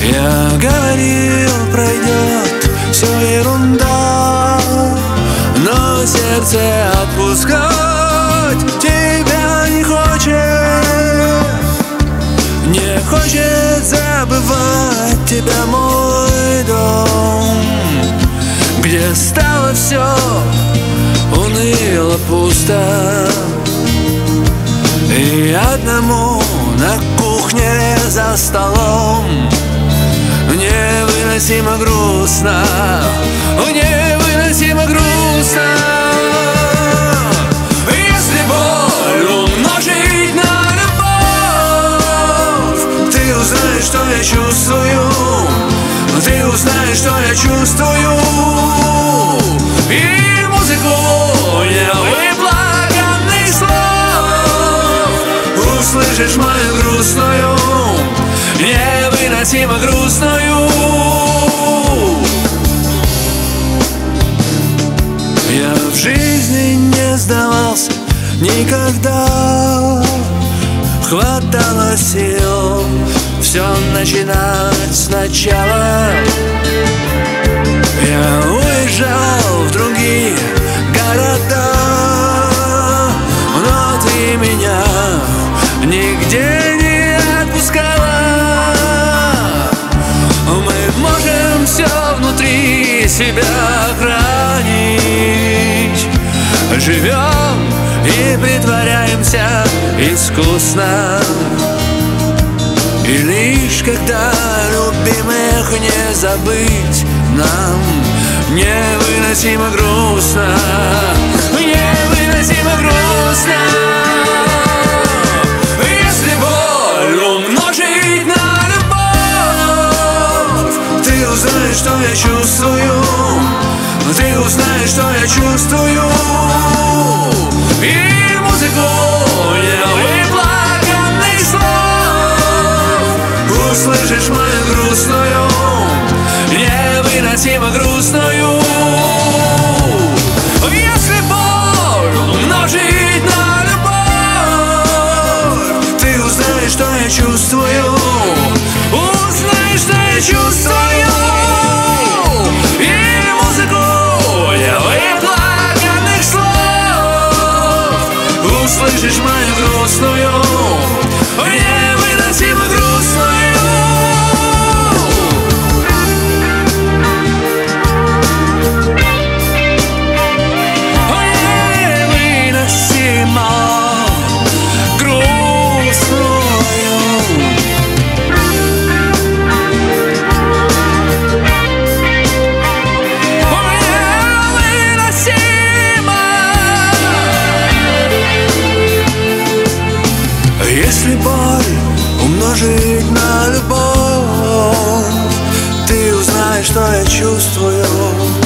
Я говорил, пройдет все ерунда, но сердце отпускать тебя не хочет. Не хочет забывать тебя, мой дом, где стало все уныло, пусто, и одному на кухне за столом невыносимо грустно, невыносимо грустно. Если боль умножить на любовь, ты узнаешь, что я чувствую, ты узнаешь, что я чувствую. И музыку невыплаканных слов услышишь мою грустную, невыносимо грустную. Я в жизни не сдавался никогда, хватало сил все начинать сначала. Я уезжал в другие города, но ты меня нигде не отпускала. Мы можем все внутри себя хранить, живем и притворяемся искусно, и лишь когда любимых не забыть нам невыносимо грустно, невыносимо грустно. Если боль умножить на любовь, ты узнаешь, что я чувствую, ты узнаешь, что я чувствую. И музыку невыплаканных слов услышишь мою грустную, невыносимо грустную. Если боль умножить на любовь, ты узнаешь, что я чувствую, узнаешь, что я чувствую. И музыку невыплаканных слов услышишь мою грустную, невыносимо грустную. Если боль умножить на любовь, ты узнаешь, что я чувствую,